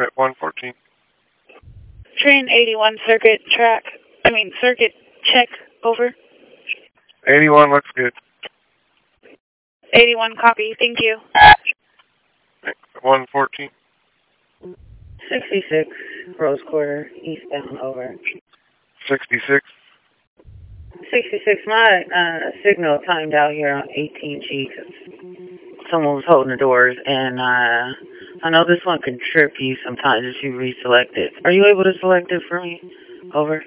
at 114. Train 81 circuit check, over. 81 looks good. 81 copy, thank you. Thanks. 114. 66, Rose Quarter, eastbound, over. 66. 66, my signal timed out here on 18G. Someone was holding the doors, and I know this one can trip you sometimes if you reselect it. Are you able to select it for me? Over.